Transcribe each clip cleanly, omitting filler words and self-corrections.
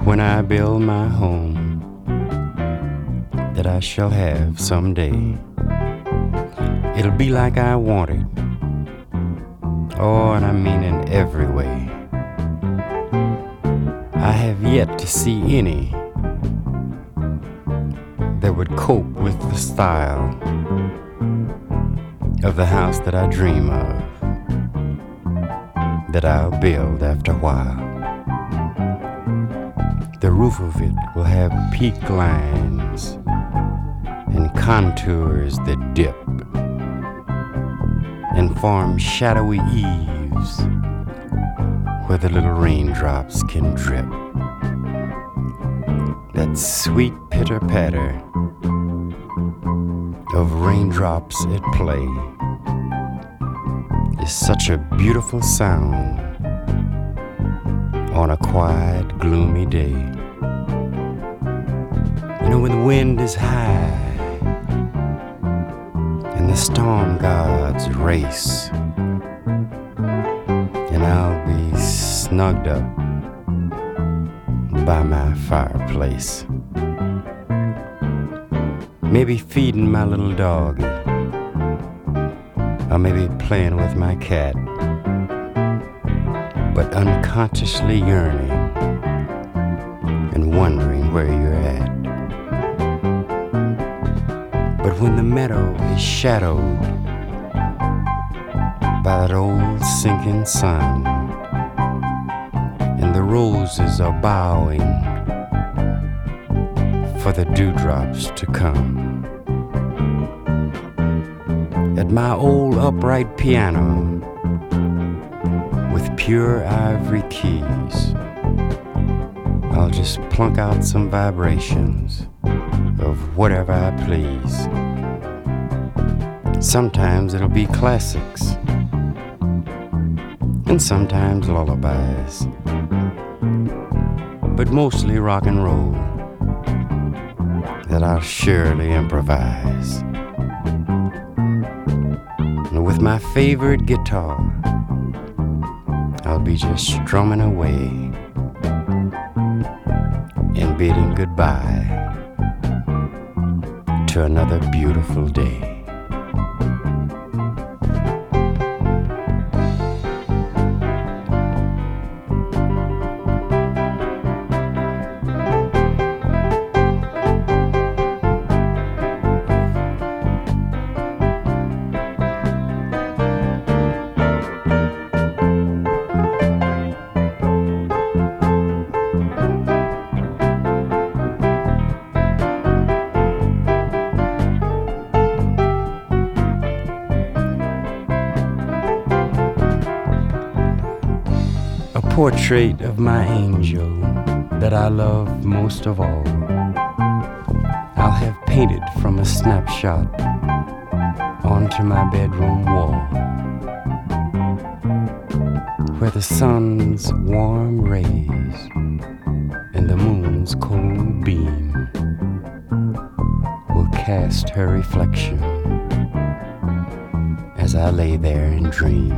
when I build my home that I shall have someday. It'll be like I want it. Oh, and I mean in every way. I have yet to see any that would cope with the style of the house that I dream of, that I'll build after a while. The roof of it will have peak lines and contours that dip and form shadowy eaves where the little raindrops can drip. That sweet pitter-patter of raindrops at play is such a beautiful sound on a quiet, gloomy day. You know, when the wind is high and the storm gods race, and I'll be snugged up by my fireplace, maybe feeding my little doggy, or maybe playing with my cat, but unconsciously yearning and wondering where you're at. But when the meadow is shadowed by that old sinking sun, and the roses are bowing for the dewdrops to come, at my old upright piano with pure ivory keys, I'll just plunk out some vibrations of whatever I please. Sometimes it'll be classics, and sometimes lullabies, but mostly rock and roll that I'll surely improvise. And with my favorite guitar, I'll be just strumming away and bidding goodbye to another beautiful day. Portrait of my angel that I love most of all, I'll have painted from a snapshot onto my bedroom wall, where the sun's warm rays and the moon's cold beam will cast her reflection as I lay there and dream.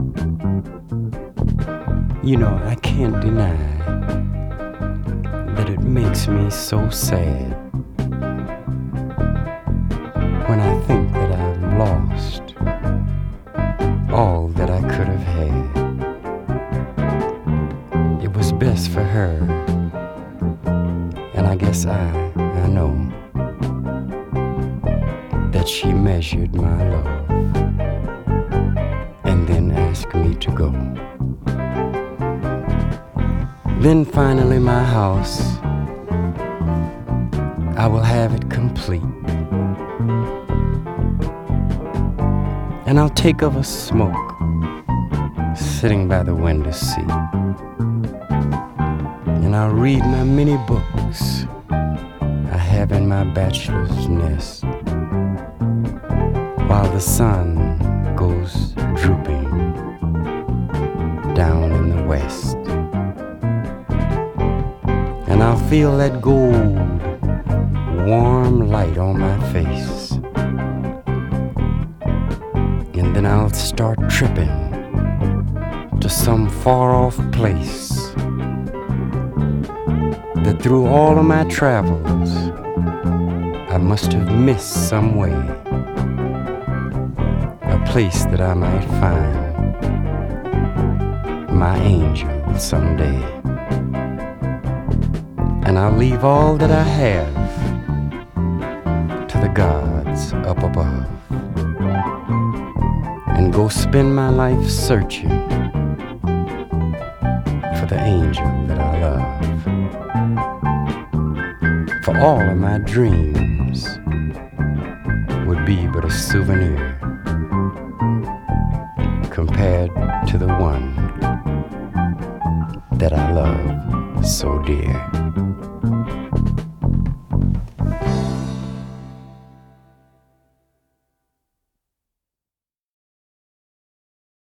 You know, I can't deny that it makes me so sad when I think that I've lost all that I could have had. It was best for her, and I guess I know that she measured my love and then asked me to go. Then finally my house, I will have it complete, and I'll take of a smoke sitting by the window seat, and I'll read my many books I have in my bachelor's nest, while the sun goes drooping down in the west. And I'll feel that gold, warm light on my face. And then I'll start tripping to some far-off place that through all of my travels I must have missed some way, a place that I might find my angel someday. And I'll leave all that I have to the gods up above and go spend my life searching for the angel that I love. For all of my dreams would be but a souvenir compared to the one that I love so dear.